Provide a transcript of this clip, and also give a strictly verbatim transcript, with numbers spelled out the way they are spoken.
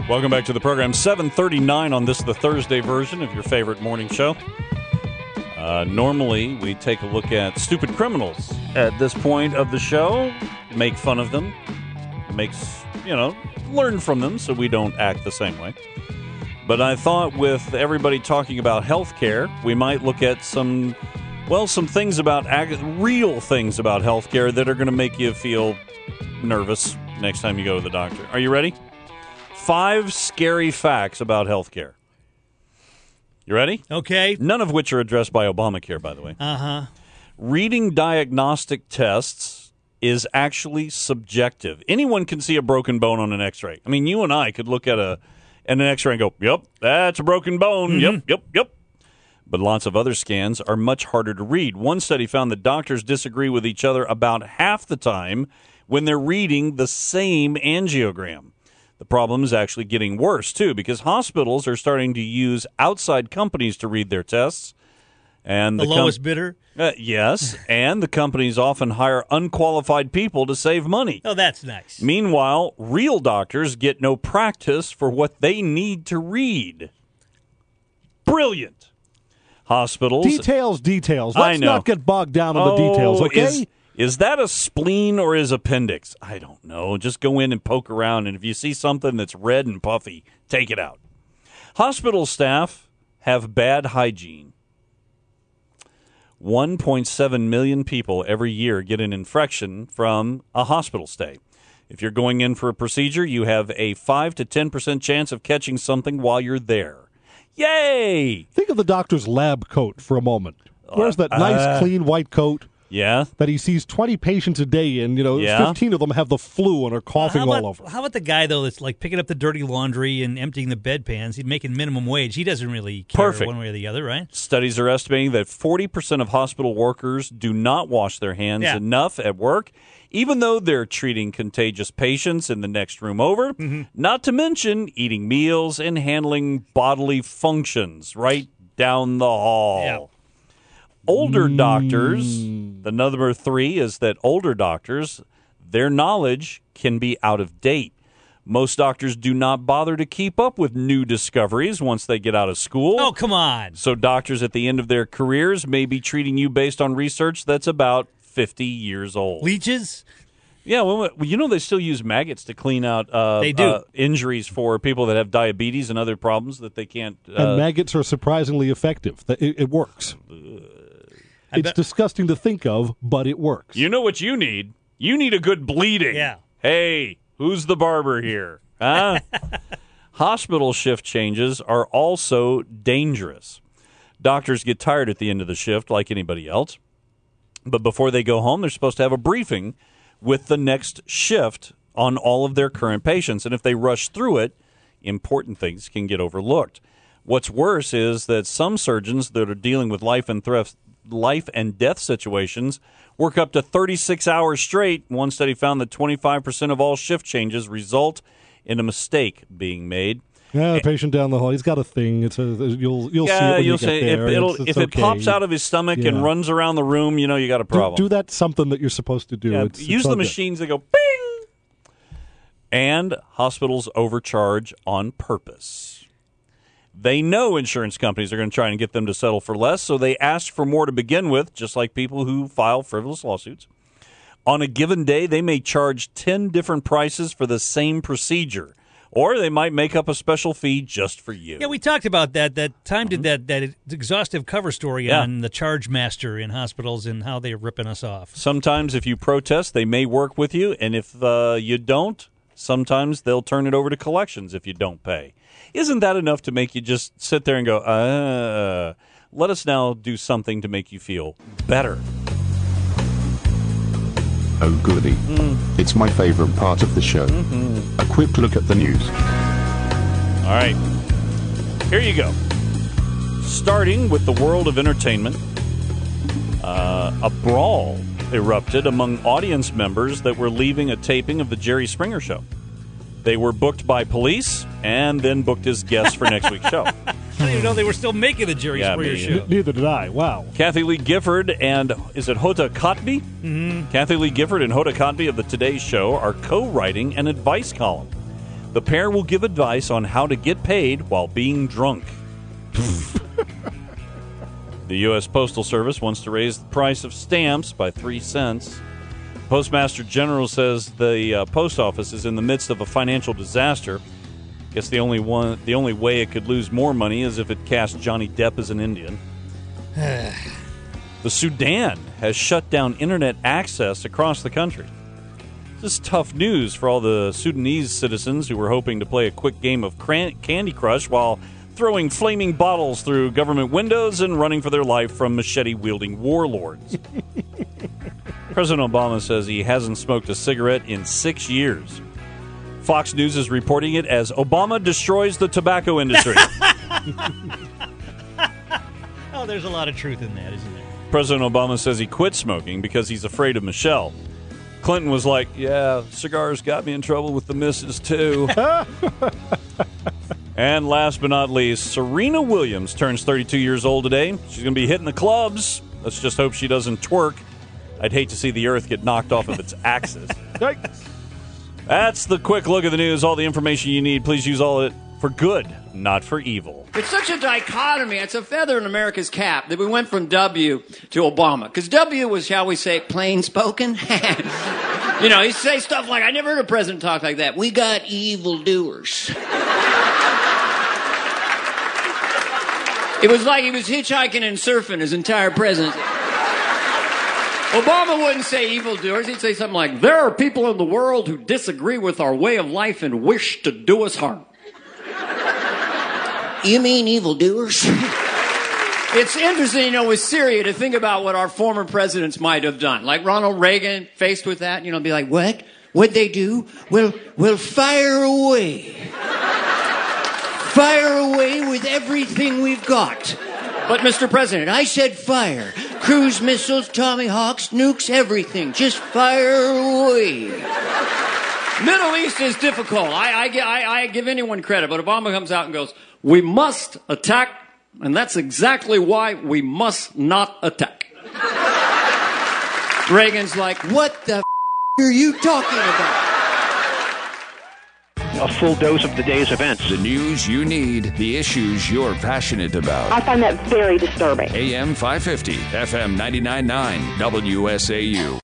Welcome back to the program. seven thirty-nine on this, the Thursday version of your favorite morning show. Uh, normally, we take a look at stupid criminals at this point of the show, make fun of them, makes, you know, learn from them so we don't act the same way. But I thought with everybody talking about healthcare, we might look at some, well, some things about, ag- real things about healthcare that are going to make you feel nervous next time you go to the doctor. Are you ready? Five scary facts about healthcare. You ready? Okay. None of which are addressed by Obamacare, by the way. Uh-huh. Reading diagnostic tests is actually subjective. Anyone can see a broken bone on an x-ray. I mean, you and I could look at a at an x-ray and go, yep, that's a broken bone. Mm-hmm. Yep, yep, yep. But lots of other scans are much harder to read. One study found that doctors disagree with each other about half the time when they're reading the same angiogram. The problem is actually getting worse, too, because hospitals are starting to use outside companies to read their tests. And the, the lowest com- bidder? Uh, yes, and the companies often hire unqualified people to save money. Oh, that's nice. Meanwhile, real doctors get no practice for what they need to read. Brilliant. Hospitals. Details, details. I Let's know. not get bogged down in oh, the details, okay? Is, is that a spleen or is appendix? I don't know. Just go in and poke around, and if you see something that's red and puffy, take it out. Hospital staff have bad hygiene. one point seven million people every year get an infection from a hospital stay. If you're going in for a procedure, you have a five to ten percent chance of catching something while you're there. Yay! Think of the doctor's lab coat for a moment. Where's that nice, uh, clean white coat Yeah. that he sees twenty patients a day in? You know, Yeah. fifteen of them have the flu and are coughing how about, all over. How about the guy, though, that's like picking up the dirty laundry and emptying the bedpans? He's making minimum wage. He doesn't really care Perfect. one way or the other, right? Studies are estimating that forty percent of hospital workers do not wash their hands Yeah. enough at work, even though they're treating contagious patients in the next room over, Mm-hmm. not to mention eating meals and handling bodily functions right down the hall. Yeah. Older doctors, the number three is that older doctors, their knowledge can be out of date. Most doctors do not bother to keep up with new discoveries once they get out of school. Oh, come on. So doctors at the end of their careers may be treating you based on research that's about fifty years old. Leeches? Yeah, well, you know they still use maggots to clean out uh, They do. uh, injuries for people that have diabetes and other problems that they can't. Uh, and maggots are surprisingly effective. It, it works. I It's bet- disgusting to think of, but it works. you know what you need? You need a good bleeding. Yeah. Hey, who's the barber here? Huh? Hospital shift changes are also dangerous. Doctors get tired at the end of the shift like anybody else. But before they go home, they're supposed to have a briefing with the next shift on all of their current patients. And if they rush through it, important things can get overlooked. What's worse is that some surgeons that are dealing with life and threat, life and death situations work up to thirty-six hours straight. One study found that twenty-five percent of all shift changes result in a mistake being made. Yeah, the patient down the hall, he's got a thing. It's a you'll you'll see it Yeah, when you'll you get say there. if, it'll, It's- it's if it okay. pops out of his stomach and Yeah. runs around the room, you know you got a do, problem. do that something that you're supposed to do. Yeah, It's, use it's all the good. machines that go bing. And hospitals overcharge on purpose. They know insurance companies are going to try and get them to settle for less, so they ask for more to begin with, just like people who file frivolous lawsuits. On a given day, they may charge ten different prices for the same procedure, or they might make up a special fee just for you. Yeah, we talked about that. That Time did that, that exhaustive cover story Yeah. on the charge master in hospitals and how they're ripping us off. Sometimes if you protest, they may work with you, and if uh, you don't, sometimes they'll turn it over to collections if you don't pay. Isn't that enough to make you just sit there and go, uh, let us now do something to make you feel better? Oh goody. Mm. It's my favorite part of the show. Mm-hmm. A quick look at the news. All right. Here you go. Starting with the world of entertainment, uh, a brawl erupted among audience members that were leaving a taping of the Jerry Springer Show. They were booked by police and then booked as guests for next week's show. I didn't even know they were still making the Jerry Yeah, Springer me show. Neither did I. Wow. Kathy Lee Gifford and, is it Hoda Kotb? Mm-hmm. Kathy Lee Gifford and Hoda Kotb of the Today Show are co-writing an advice column. The pair will give advice on how to get paid while being drunk. The U S Postal Service wants to raise the price of stamps by three cents. Postmaster General says the uh, post office is in the midst of a financial disaster. Guess the only one, the only way it could lose more money is if it cast Johnny Depp as an Indian. The Sudan has shut down internet access across the country. This is tough news for all the Sudanese citizens who were hoping to play a quick game of cran- Candy Crush while throwing flaming bottles through government windows and running for their life from machete-wielding warlords. President Obama says he hasn't smoked a cigarette in six years. Fox News is reporting it as Obama destroys the tobacco industry. Oh, there's a lot of truth in that, isn't there? President Obama says he quit smoking because he's afraid of Michelle. Clinton was like, yeah, cigars got me in trouble with the missus, too. And last but not least, Serena Williams turns thirty-two years old today. She's going to be hitting the clubs. Let's just hope she doesn't twerk. I'd hate to see the earth get knocked off of its axis. That's the quick look at the news. All the information you need. Please use all of it for good, not for evil. It's such a dichotomy. It's a feather in America's cap that we went from W to Obama. Because W was, shall we say, plain spoken. You know, he'd say stuff like, I never heard a president talk like that. We got evildoers. It was like he was hitchhiking and surfing his entire presidency. Obama wouldn't say evildoers. He'd say something like, there are people in the world who disagree with our way of life and wish to do us harm. You mean evildoers? It's interesting, you know, with Syria to think about what our former presidents might have done. Like Ronald Reagan, faced with that, you know, be like, what? What'd they do? Well, well, fire away. Fire away with everything we've got. But, Mister President, I said fire. Cruise missiles, Tomahawks, nukes, everything. Just fire away. Middle East is difficult. I, I, I, I give anyone credit, but Obama comes out and goes, we must attack, and that's exactly why we must not attack. Reagan's like, what the f*** are you talking about? A full dose of the day's events. The news you need, the issues you're passionate about. I find that very disturbing. A M five fifty, F M ninety-nine point nine, W S A U.